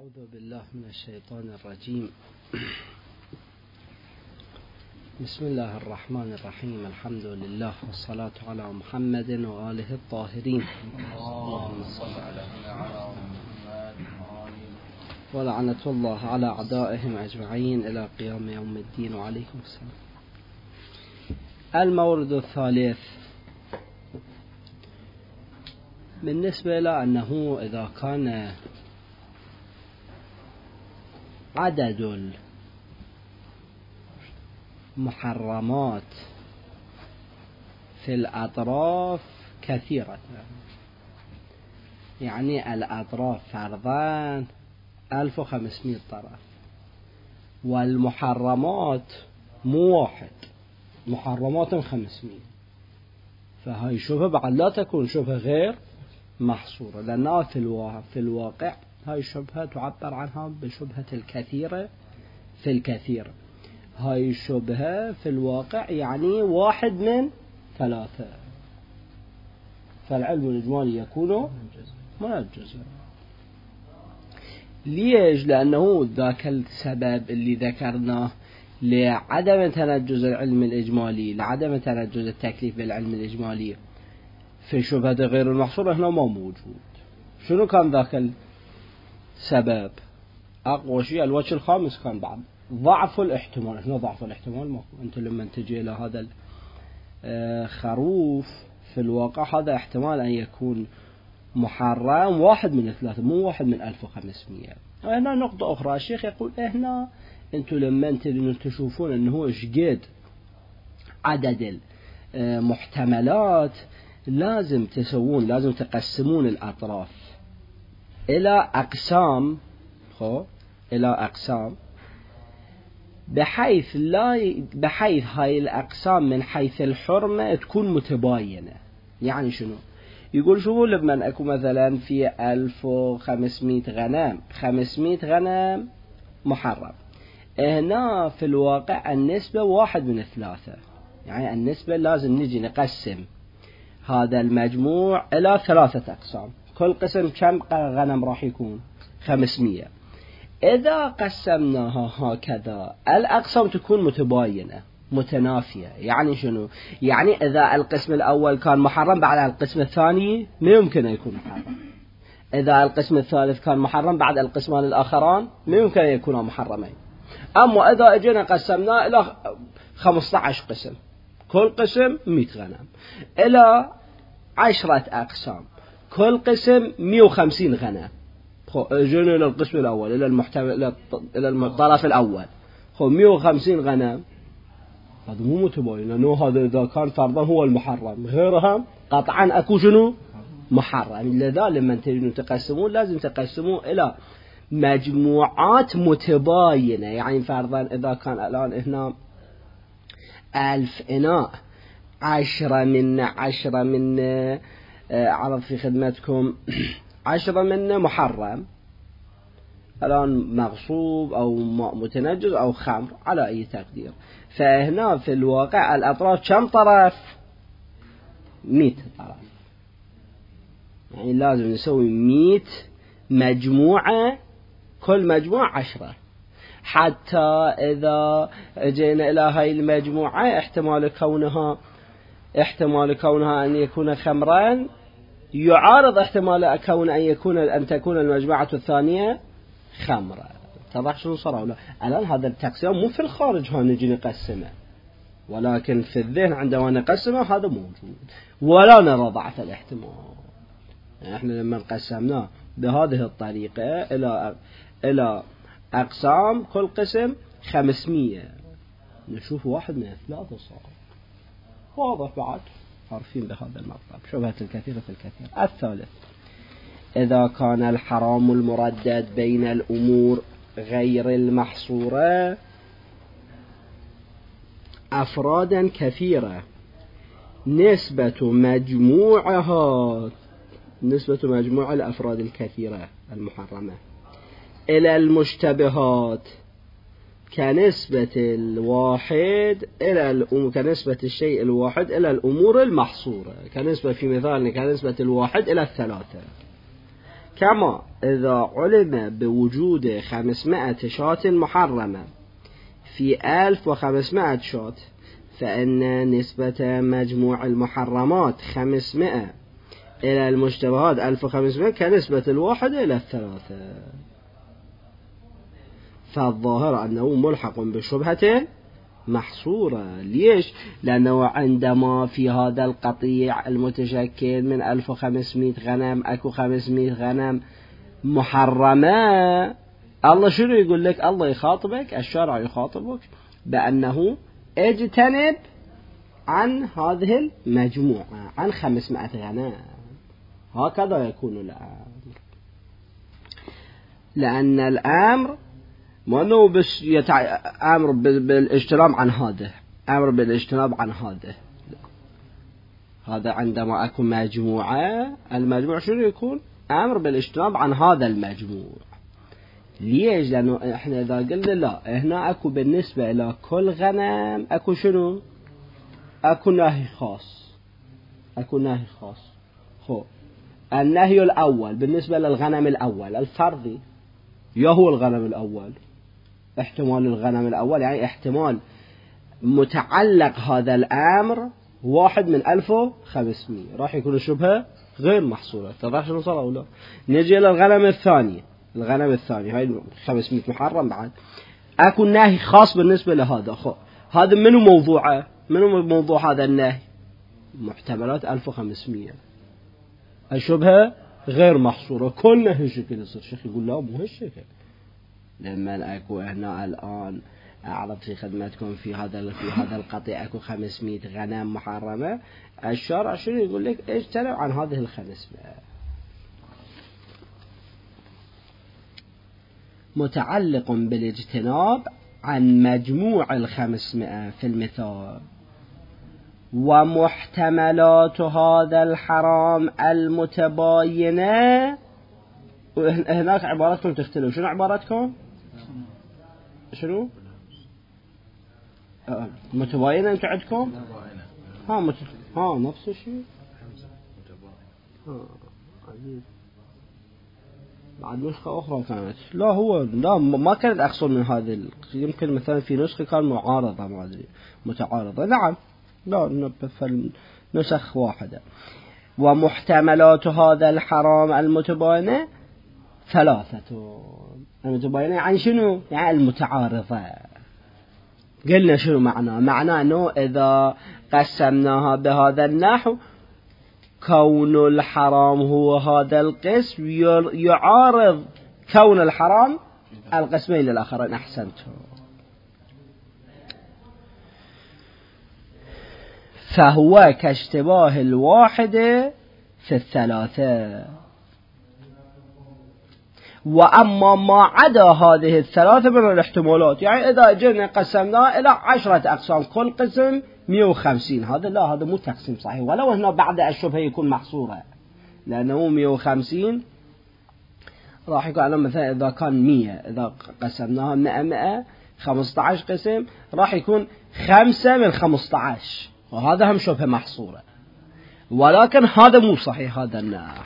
أعوذ بالله من الشيطان الرجيم. بسم الله الرحمن الرحيم. الحمد لله والصلاة على محمد وآله الطاهرين. اللهم صل على محمد ولعنة الله على أعدائهم أجمعين إلى قيام يوم الدين. وعليكم السلام. المورد الثالث بالنسبة إلى أنه إذا كان عدد المحرمات في الأطراف كثيرة، يعني الأطراف فرضان 1500 طرف، والمحرمات مو واحد، محرمات 500، فهاي شبهة بعد لا تكون شبهة غير محصورة، لأنها في الواقع هاي الشبهة تعبر عنها بشبهة الكثيرة في الكثير. هاي الشبهة في الواقع يعني واحد من ثلاثة، فالعلم الإجمالي يكون من الجزء. ليش؟ لأنه ذاك السبب اللي ذكرناه لعدم تنجز العلم الإجمالي، لعدم تنجز التكليف بالعلم الإجمالي في شبهة غير المحصورة هنا ما موجود. شنو كان ذاك السبب؟ أقوى شيء الوجه الخامس كان بعد ضعف الاحتمال. هنا ضعف الاحتمال ماكو. أنت لما تجي إلى هذا الخروف في الواقع هذا احتمال أن يكون محرم واحد من ثلاثة، مو واحد من 1500. هنا نقطة أخرى، الشيخ يقول هنا أنتم لما تشوفون أنه إشقد عدد المحتملات لازم تقسمون الأطراف إلى أقسام، إلى أقسام بحيث هاي الأقسام من حيث الحرمة تكون متباينة. يعني شنو؟ يقول شوفوا لما أكون مثلا في 1500 غنم، 500 غنم محرم، هنا في الواقع النسبة واحد من ثلاثة، يعني النسبة لازم نجي نقسم هذا المجموع إلى 3 أقسام. كل قسم كم غنم راح يكون؟ 500. إذا قسمناها هكذا الأقسام تكون متباينة متنافية. يعني شنو؟ يعني إذا القسم الأول كان محرم بعد القسم الثاني ما يمكن أن يكون محرم. إذا القسم الثالث كان محرم بعد القسمان الآخران ما يمكن أن يكونوا محرمين. أما إذا أجينا قسمنا إلى 15 قسم، كل قسم 100 غنم، إلى 10 أقسام، كل قسم 150 غنم، اجينا الى القسم الاول الى الطرف الاول 150 غنم، هذا مو متباين، لانه هذا اذا كان فرضا هو المحرم، غيرها قطعا اكو شنو محرم. لذا لما تجون تقسمون لازم تقسمون الى مجموعات متباينه. يعني فرضا اذا كان الان هنا 1000 إناء، 10 من عرض في خدمتكم 10 منه محرم، الآن مغصوب أو متنجز أو خمر على أي تقدير، فهنا في الواقع الأطراف كم طرف؟ 100 طرف. يعني لازم نسوي 100 مجموعة، كل مجموعة 10، حتى إذا جينا إلى هاي المجموعة احتمال كونها أن يكون خمرا يعارض احتمال أن تكون المجموعة الثانية خمرة. اتضح شنو صار ولا؟ الآن هذا التقسيم مو في الخارج ها نجي نقسمه، ولكن في الذهن عندما نقسمه هذا موجود، ولا نرى ضعف الاحتمال. يعني احنا لما قسمناه بهذه الطريقة إلى أقسام، كل قسم 500، نشوف واحد من 3 صار واضح. بعد عارفين بهذا المطلب شبهة الكثير في الكثير. الثالث، إذا كان الحرام المردد بين الأمور غير المحصورة أفرادا كثيرة، نسبة مجموع الأفراد الكثيرة المحرمة إلى المشتبهات كنسبة الشيء الواحد إلى الأمور المحصورة، كنسبة في مثالنا كنسبة الواحد إلى 3، كما إذا علم بوجود 500 شاة محرمة في 1500 شاة، فإن نسبة مجموع المحرمات 500 إلى المشتبهات 1500 كنسبة 1 إلى 3. فالظاهر أنه ملحق بشبهة محصورة. ليش؟ لأنه عندما في هذا القطيع المتشكل من 1500 غنم أكو 500 غنم محرمة، الله شنو يقول لك؟ الله يخاطبك، الشرع يخاطبك بأنه اجتنب عن هذه المجموعة، عن 500 غنم. هكذا يكون الأمر، لأن الأمر ما أنه بس أمر بالاجتناب عن هذا، أمر بالاجتناب عن هذا. هذا عندما أكون مجموعة، المجموع شنو يكون؟ أمر بالاجتناب عن هذا المجموع. ليش؟ لأنه إحنا إذا قلنا لا، هنا أكو بالنسبة إلى كل غنم أكو شنو؟ أكو نهي خاص، أكو نهي خاص. خو النهي الأول بالنسبة للغنم الأول الفرضي، يهو الغنم الأول، احتمال الغنم الأول يعني احتمال متعلق هذا الأمر 1 من 1500، راح يكون الشبهة غير محصورة. تضح شنو صار أو لا؟ نجي للغنم الثاني، الغنم الثاني هاي 500 محرم بعد، أكو نهي خاص بالنسبة لهذا. هذا منو موضوعه؟ منو موضوع هذا النهي؟ محتملات 1500. الشبهة غير محصورة، كل نهي شكل يصير. شيخ يقول لا مو هالشكل. لما أكو هنا الآن أعرض في خدمتكم في هذا القطيع أكو 500 غنم محرمة، الشرع شنو يقول لك؟ اجتنب عن هذه 500. متعلق بالاجتناب عن مجموع 500 في المثال. ومحتملات هذا الحرام المتباينة، هناك عباراتكم تختلف. شنو عباراتكم؟ شنو؟ متباينة أنتم عندكم؟ نفس الشيء. بعد نسخة أخرى كانت، لا ما كانت أقصر من هذه. يمكن مثلا في نسخة كان معارضة، ما أدري متعارضة. نعم، لا نسخ واحدة. ومحتملات هذا الحرام المتباينة 3. المتباينة يعني شنو؟ يعني المتعارضة. قلنا شنو معناه؟ معناه أنه إذا قسمناها بهذا النحو، كون الحرام هو هذا القسم يعارض كون الحرام القسمين الآخرين. أحسنتم. فهو كاشتباه الواحدة في 3. وأما ما عدا هذه 3 من الاحتمالات، يعني إذا جينا قسمناه إلى 10 أقسام، كل قسم 150، هذا مو تقسيم صحيح، ولو هنا بعد الشبهة يكون محصورة، لأنه 150 راح يكون على مثلا إذا كان 100، إذا قسمناها 100 15 قسم راح يكون 5 من 15، وهذا هم شبهة محصورة. ولكن هذا مو صحيح هذا النحو.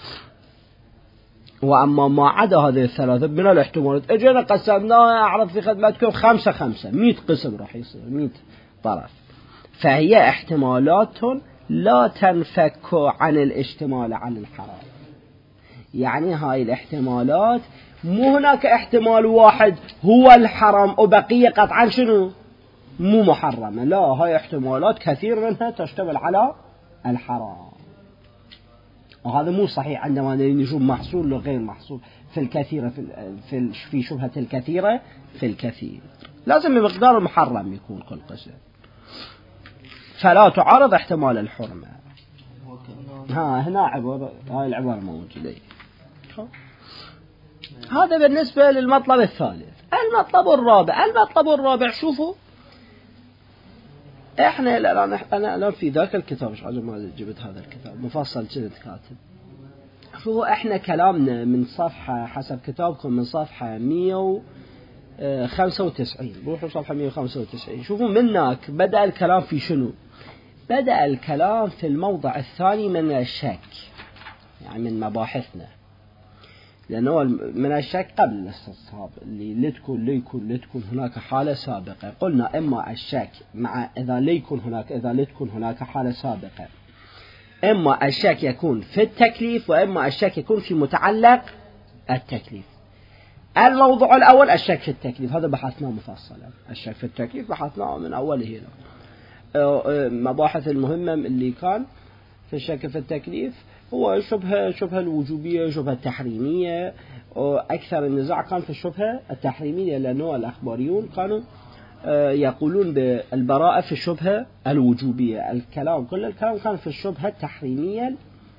وأما ما عدا هذه 3 من الاحتمالات، اجينا قسمناها أعرض في خدمتكم 5 100 قسم راح يصير 100 طرف. فهي احتمالات لا تنفك عن الاشتمال عن الحرام. يعني هاي الاحتمالات مو هناك احتمال واحد هو الحرام وبقية قطعا شنو؟ مو محرمة. لا، هاي احتمالات كثير منها تشتمل على الحرام، وهذا مو صحيح. عندما نشوف محصول لو غير محصول في الكثير في شبهة الكثيرة في الكثير، لازم بمقدار المحرم يكون كل قسم، فلا تعارض احتمال الحرمة. هنا عبارة، هاي العبارة موجودة. هذا بالنسبة للمطلب الثالث. المطلب الرابع شوفوا، احنا انا الان في ذاك الكتاب، مش عجب ما جبت هذا الكتاب مفصل كنت كاتب. شوفوا احنا كلامنا من صفحة حسب كتابكم من صفحة 195، روحوا صفحة 195. شوفوا منك بدأ الكلام في شنو؟ بدأ الكلام في الموضع الثاني من الشك، يعني من مباحثنا. لأنه من الشك قبل الاستصحاب اللي لتكون هناك حالة سابقة. قلنا إما الشك مع إذا لتكون هناك حالة سابقة، إما الشك يكون في التكليف وإما الشك يكون في متعلق التكليف. الموضوع الأول الشك في التكليف، هذا بحثناه مفصلا. الشك في التكليف بحثناه من أوله هنا. مباحث المهمة اللي كان في الشك في التكليف هو شبهة الوجوبية، شبهة التحريمية. أكثر النزاع كان في الشبهة التحريمية، لأنه الأخباريون كانوا يقولون بالبراءة في الشبهة الوجوبية. كل الكلام كان في الشبهة التحريمية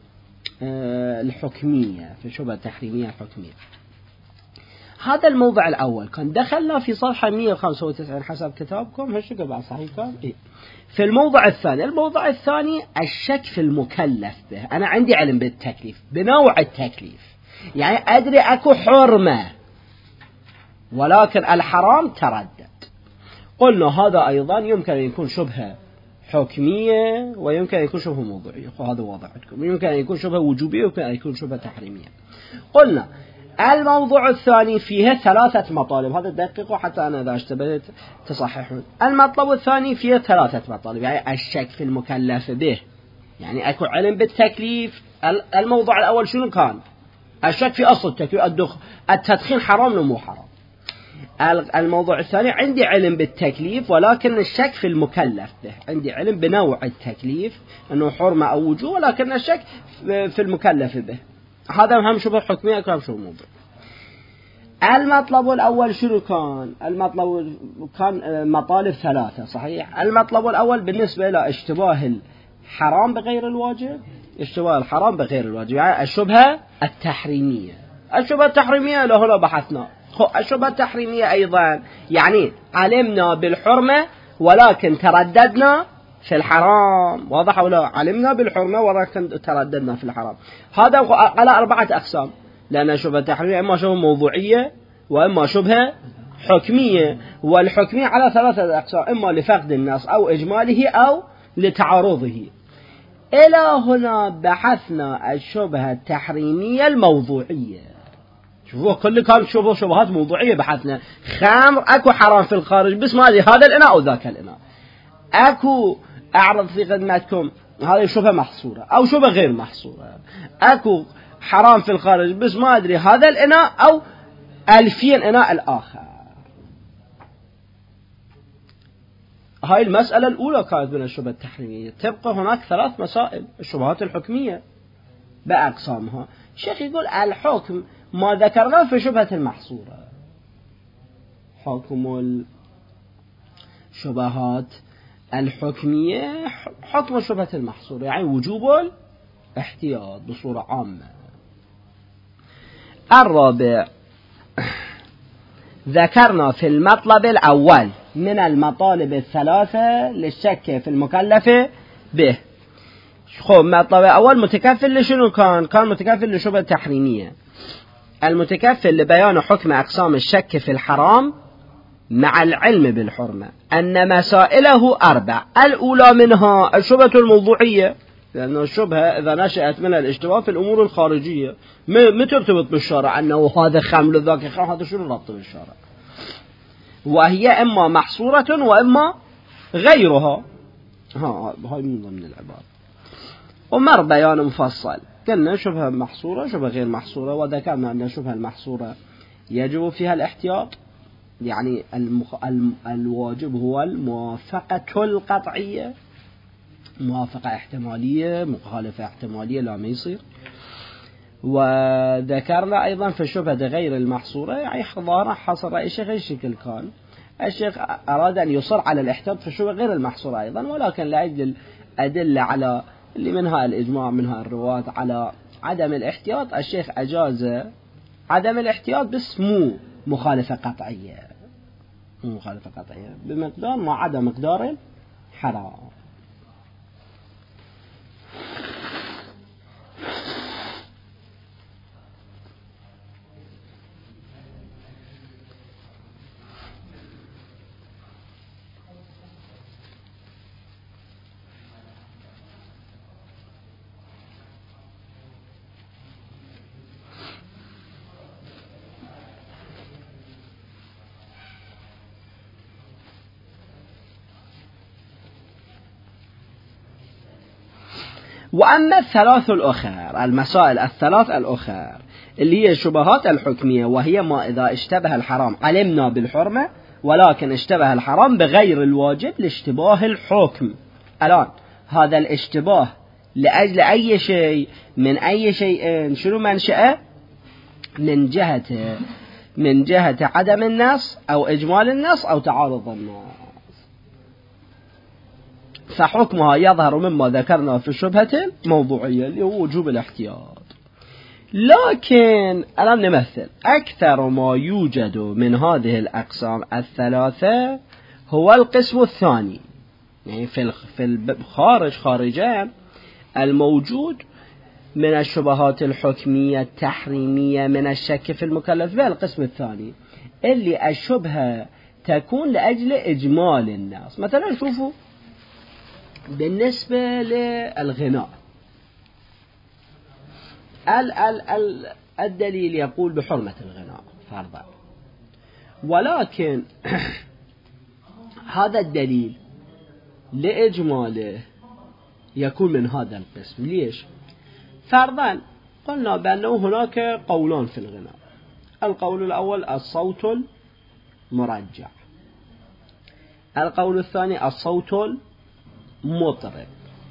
الحكمية، في الشبهة التحريمية الحكمية. هذا الموضع الأول. كان دخلنا في صفحة 195 حسب كتابكم، هالشكل بعد صحيح كان إيه؟ في الموضع الثاني الشك في المكلف به. أنا عندي علم بالتكليف، بنوع التكليف، يعني أدري أكو حرمة ولكن الحرام تردد. قلنا هذا أيضا يمكن أن يكون شبهة حكمية ويمكن أن يكون شبهة موضوعية، وهذا واضح عندكم. يمكن أن يكون شبهة وجوبية ويمكن أن يكون شبهة تحريمية. قلنا الموضوع الثاني فيه 3 مطالب، هذا دقيقة حتى أنا إذا اشتبهت تصححون. المطلب الثاني فيه 3 مطالب، يعني الشك في المكلف به، يعني أكو علم بالتكليف. الموضوع الأول شنو كان؟ الشك في أصل التكليف، التدخين حرام ولا مو حرام. الموضوع الثاني عندي علم بالتكليف ولكن الشك في المكلف به، عندي علم بنوع التكليف أنه حرمة أو وجوب، ولكن الشك في المكلف به. هذا هم شبه حكمية كم شبه موضوع. المطلب الأول شنو كان؟ المطلب كان مطالب 3 صحيح. المطلب الأول بالنسبة إلى اشتباه الحرام بغير الواجب، يعني الشبهة التحريمية. الشبهة التحريمية لهنا بحثنا. الشبهة التحريمية أيضا يعني علمنا بالحرمة ولكن ترددنا في الحرام، واضح ولا؟ علمنا بالحرمة ولكن ترددنا في الحرام. هذا على 4 أقسام، لأن شبهة التحريمية إما شبهة موضوعية وإما شبهة حكمية، والحكمية على 3 أقسام، إما لفقد النص أو إجماله أو لتعارضه. إلى هنا بحثنا الشبهة التحريمية الموضوعية. شوفوا كل كان شبهات موضوعية بحثنا. خمر أكو حرام في الخارج بس ما أدري هذا الإناء أو ذاك الإناء. أكو أعرض في خدمتكم هذه شبهة محصورة أو شبهة غير محصورة. أكو حرام في الخارج بس ما أدري هذا الإناء أو 2000 إناء الآخر. هاي المسألة الأولى كانت من الشبهة التحريمية. تبقى هناك 3 مسائل، الشبهات الحكمية بأقسامها. الشيخ يقول الحكم ما ذكرناه في شبهة المحصورة. حكم الشبهات الحكمية حكم الشبهة المحصورة، يعني وجوب الاحتياط بصورة عامة. الرابع ذكرنا في المطلب الأول من المطالب 3 للشك في المكلف به. المطلب الأول متكفل لشنو كان متكفل لشبهة التحريمية، المتكفل لبيان حكم أقسام الشك في الحرام مع العلم بالحرمة، أن مسائله 4. الأولى منها الشبهة الموضوعية، لأن الشبهة إذا نشأت من الاشتباه في الأمور الخارجية ما ترتبط بالشرع، أنه هذا خمر ذاك خمر، هذا شنو ربط بالشرع؟ وهي إما محصورة وإما غيرها. هاي من ضمن العبارة. ومر بيان مفصل، قلنا شبهة محصورة شبهة غير محصورة، وذكرنا أن الشبهة المحصورة يجب فيها الاحتياط، يعني الواجب هو الموافقة القطعية، موافقة احتمالية، مخالفة احتمالية لا ما يصير. وذكرنا أيضا في الشبهة غير المحصورة يعني حضارة حصر الشيخ أي شكل كان، الشيخ أراد أن يصر على الاحتياط في الشبهة غير المحصورة أيضا، ولكن لأجل أدلة على اللي منها الإجماع منها الرواة على عدم الاحتياط، الشيخ أجاز عدم الاحتياط بس مو مخالفة قطعية، بمقدار ما عدا مقدار حرام. وأما الثلاث الأخر، المسائل الثلاث الأخر اللي هي الشبهات الحكمية، وهي ما إذا اشتبه الحرام علمنا بالحرمة ولكن اشتبه الحرام بغير الواجب لاشتباه الحكم. الآن هذا الاشتباه لأجل أي شيء من أي شيء شنو منشأه؟ من جهة عدم النص أو إجمال النص أو تعارض النص، فحكمها يظهر مما ذكرنا في الشبهة الموضوعية اللي هو وجوب الاحتياط. لكن الآن نمثل أكثر ما يوجد من هذه الأقسام الثلاثة هو القسم الثاني، يعني في خارجا الموجود من الشبهات الحكمية التحريمية من الشك في المكلف به. القسم الثاني اللي الشبهة تكون لأجل إجمال الناس. مثلا شوفوا بالنسبة للغناء، الدليل يقول بحرمة الغناء فرضا، ولكن هذا الدليل لإجماله يكون من هذا القسم. ليش؟ فرضا قلنا بأنه هناك قولان في الغناء. القول الأول الصوت المرجع، القول الثاني الصوت المطرب.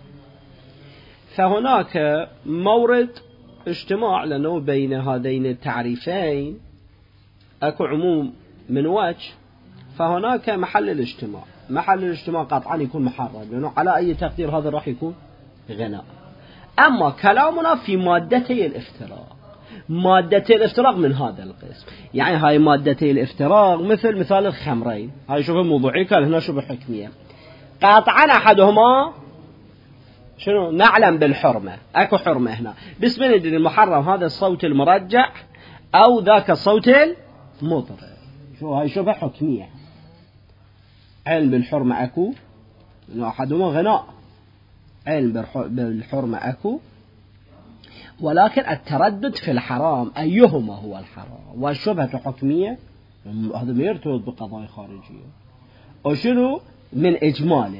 فهناك مورد اجتماع لأنه بين هذين التعريفين أكو عموم من وجه، فهناك محل الاجتماع. محل الاجتماع قطعا يكون محرم، لأنه على أي تقدير هذا راح يكون غناء. أما كلامنا في مادتي الافتراق، مادتي الافتراق من هذا القسم، يعني هاي مادتي الافتراق مثال الخمرين، هاي شبه موضوعي كان هنا شبه حكمية. قطعا أحدهما شنو نعلم بالحرمة، أكو حرمة هنا، بس من يدري المحرم هذا الصوت المرجع أو ذاك الصوت المطرب. شو هاي شبه حكمية، علم بالحرمة أكو، إنه أحدهما غناء، علم بالحرمة أكو، ولكن التردد في الحرام أيهما هو الحرام. والشبهة حكمية، هذا ما يرتبط بقضايا خارجية، وشنو من إجمال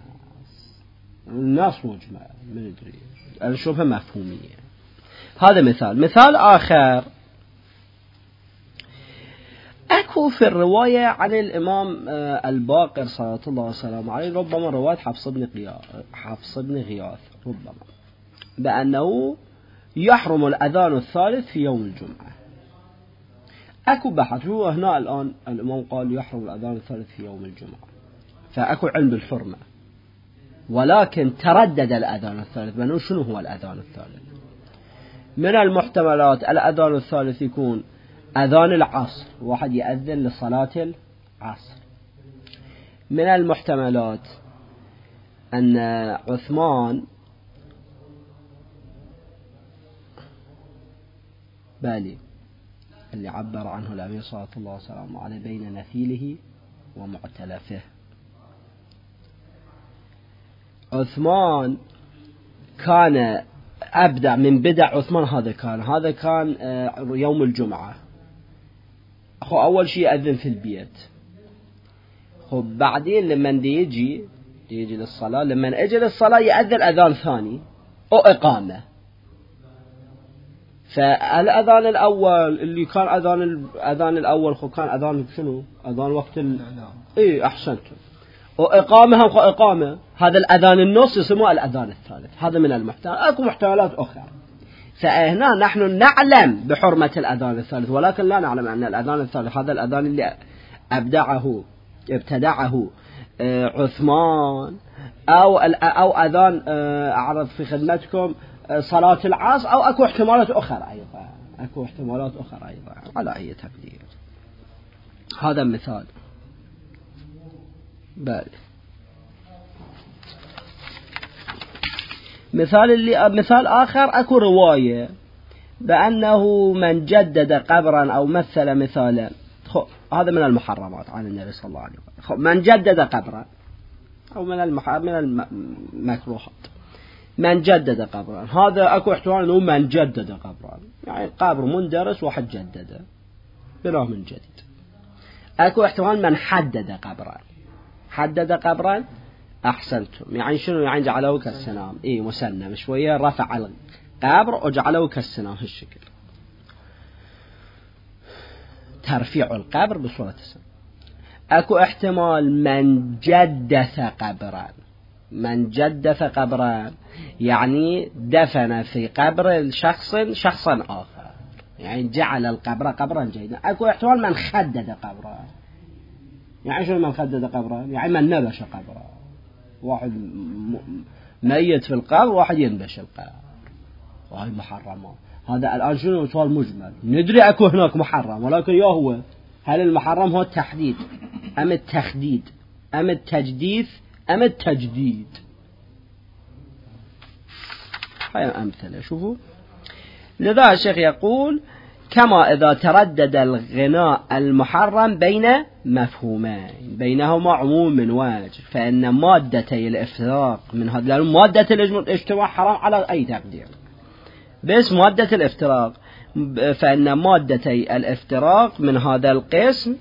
الناس مجمع من يدري، الشبهة مفهومية. هذا مثال آخر أكو في الرواية عن الإمام الباقر صلى الله عليه وسلم عليه، ربما رواية حفص بن غياث ربما، بأنه يحرم الأذان الثالث في يوم الجمعة. أكو بحث، هو هنا الآن الإمام قال يحرم الأذان الثالث في يوم الجمعة، فأكو علم بالحرمة، ولكن تردد الأذان الثالث، بأنه شنو هو الأذان الثالث؟ من المحتملات الأذان الثالث يكون أذان العصر، واحد يأذن لصلاة العصر. من المحتملات أن عثمان بالي اللي عبر عنه النبي صلى الله عليه وسلم على بين نثيله ومعتلفه، عثمان كان أبدع من بدع عثمان. هذا كان يوم الجمعة. أول شيء يأذن في البيت، بعدين لما يجي للصلاة، لما أجي للصلاة يأذن أذان ثاني أو إقامة. فالأذان الأول اللي كان أذان الأول كان أذان شنو؟ أذان وقت إيه أحسنتم. وإقامة إقامة، هذا الأذان النص يسموه الأذان الثالث. هذا من المحتملات. أكو محتملات أخرى. فهنا نحن نعلم بحرمة الأذان الثالث، ولكن لا نعلم أن الأذان الثالث هذا الأذان اللي ابتدعه عثمان، أو أذان أعرض في خدمتكم صلاة العصر، أو أكو احتمالات أخرى أيضا على أي تقدير. هذا مثال. مثال آخر، أكو رواية بأنه من جدد قبرا أو مثل مثالا، هذا من المحرمات عن النبي صلى الله عليه وسلم. من جدد قبرا، أو من المكروهات، من جدد قبرا، هذا أكو احتمال أنه من جدد قبرا، يعني قبر مندرس واحد جدده بناه من جديد. أكو احتمال من حدد قبرا، أحسنتم. يعني شنو يعني جعلوه كالسنام؟ إيه مسنم شوية، رفع القبر وجعلوه كالسنام هالشكل، ترفيع القبر بصورة السنام. أكو احتمال من جدث قبرا، من جدث قبرا يعني دفن في قبر الشخص شخصا آخر، يعني جعل القبر قبرا جيدا. أكو احتمال من خدد قبرا، يعني شنو من خدد قبرا؟ يعني من نبش قبرا، واحد ميت في القبر واحد ينبش القبر، وهي محرمات. هذا الآن شنو سؤال مجمل، ندري أكو هناك محرم، ولكن يا هو هل المحرم هو التحديد أم التخديد أم التجديد أم التجديد؟ هاي أمثلة. شوفوا، لذا الشيخ يقول كما إذا تردد الغناء المحرم بين مفهومين بينهما عموم من وجه، فإن مادتي الافتراق من هذا، لأن مادة الاجتماع حرام على أي تقدير، بس مادة الافتراق، فإن مادتي الافتراق من هذا القسم.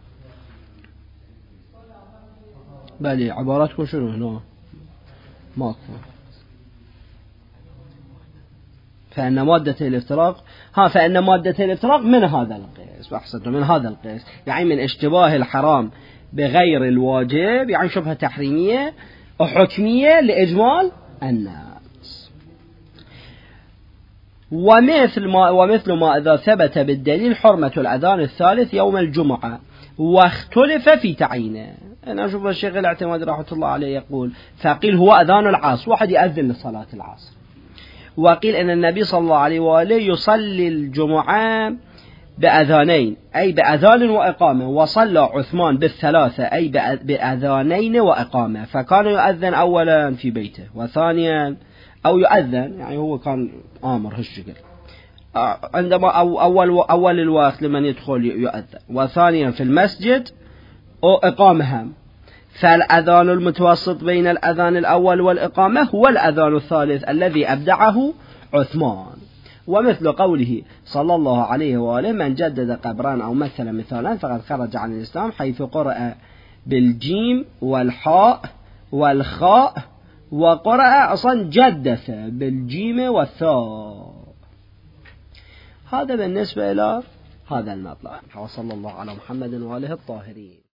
بلي عباراتكم شنو هنا؟ ماكو. فإن مادة الافتراق، فإن مادة الافتراق من هذا القيس، وأحسنتم، من هذا القيس، يعني من اشتباه الحرام بغير الواجب، يعني شبهة تحريمية وحكمية لإجمال الناس. ومثل ما إذا ثبت بالدليل حرمة الأذان الثالث يوم الجمعة واختلف في تعيينه. أنا أشوف الشيخ الاعتماد رحمة الله عليه يقول فقيل هو أذان العصر، واحد يأذن لصلاة العصر، وقيل أن النبي صلى الله عليه وآله يصلي الجمعة بأذانين أي بأذان وإقامة، وصلى عثمان بالثلاثة أي بأذانين وإقامة، فكان يؤذن أولا في بيته وثانيا أو يؤذن، يعني هو كان آمر هالشكل، عندما أول الوقت لمن يدخل يؤذن، وثانيا في المسجد أو إقامة. فالأذان المتوسط بين الأذان الأول والإقامة هو الأذان الثالث الذي أبدعه عثمان. ومثل قوله صلى الله عليه وآله من جدد قبران أو مثل مثالا فقد خرج عن الإسلام، حيث قرأ بالجيم والحاء والخاء، وقرأ أصلا جدث بالجيم والثاء. هذا بالنسبة إلى هذا المطلب. وصلى الله على محمد وآله الطاهرين.